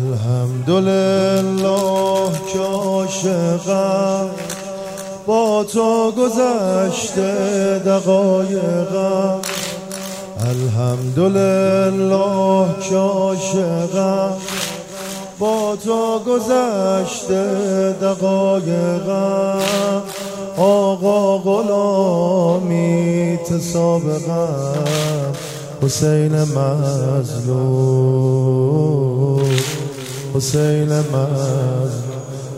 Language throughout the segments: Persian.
الحمدلله که عاشقم، با تو گذشته دقایقم. الحمدلله که عاشقم، با تو گذشته دقایقم. آقا غلامی سابقم، حسین مظلوم، حسین مظلوم.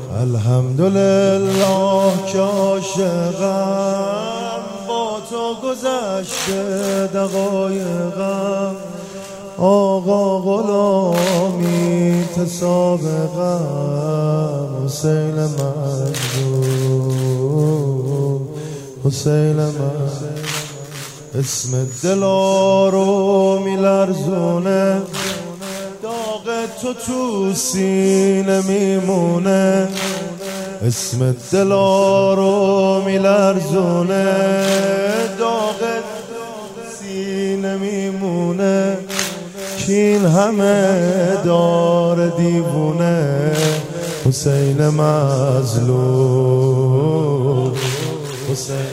الحمدلله که عاشقم، با تو گذشته دقایقم. آقا غلامی سابقم، حسین مظلوم، حسین مظلوم. اسم دلارو میلرزونه، داغ تو سینه میمونه. اسم دلارو میلرزونه، داغ سینه میمونه. کین همه دار دیوونه، حسین مظلوم، حسین.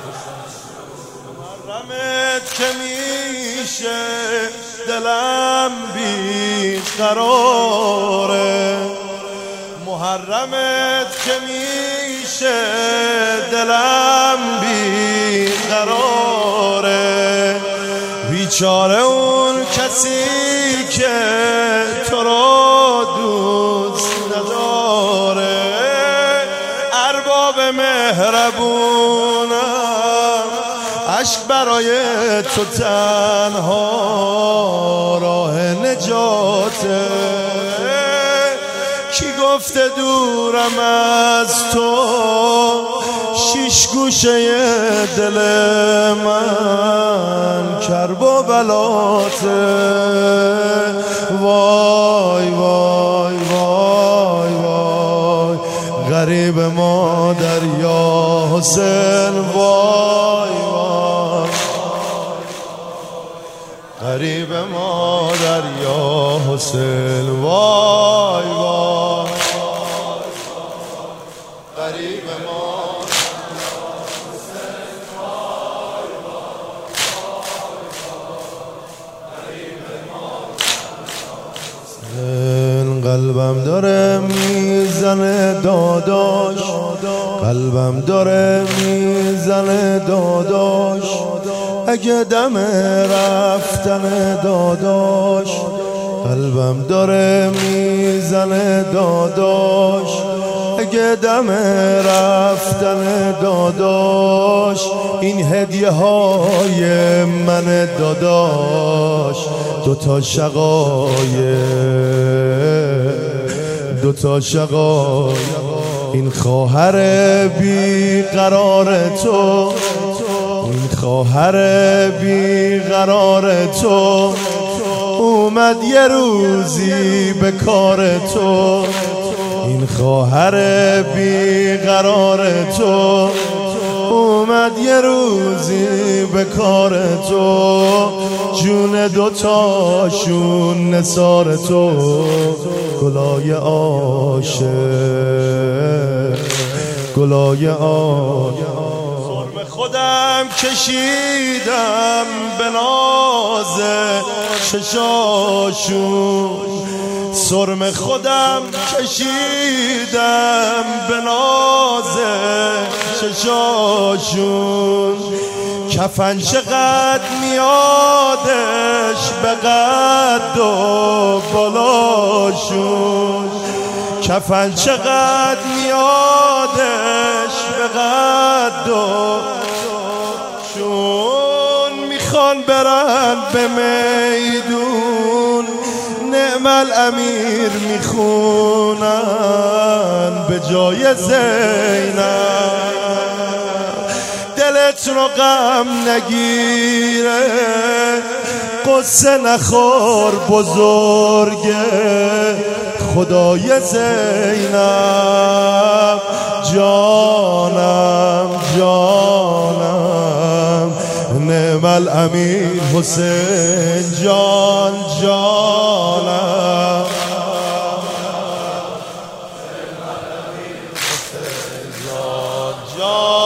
محرمت که میشه دلم بیقراره، محرمت که میشه دلم بیقراره. بیچاره اون کسی که تو رو دوست نداره. ارباب مهربونم، عشق برای تو تنها راه نجاته. کی گفته دورم از تو، شیش گوشه دل من کرب و بلاته. وای وای وای وای، غریب ما دریا حسین. وای وای، غریب ما دریا حسین. وای وای، غریب ما قلبم داره میزنه داداش، قلبم داره میزنه داداش. اگه دم رفتن داداش، قلبم داره میزنه داداش. اگه دم رفتن داداش، این هدیه های من داداش. دوتا شقایق، این خواهر بیقرار تو، این خواهر بیقرار تو. اومد یه روزی به کار تو، این خواهر بیقرار تو. اومد یه روزی به کار تو. جون دوتاشون نثار تو، گلای عاشق، گلای عاشق. سرم خودم کشیدم به ناز چشاشون، سرم خودم کشیدم به ناز چشاشون. کفن چقدر میادش به قد و بالاشون، کفن چقدر میادش به قد و بالاشون. میخوان برن به میدون، نعم الامیر میخونن به جای زینب. دلت رو غم نگیره، قصه نخور بزرگه. خدای زینب جانم جانم، نعم الامیر حسین جان جانم. جان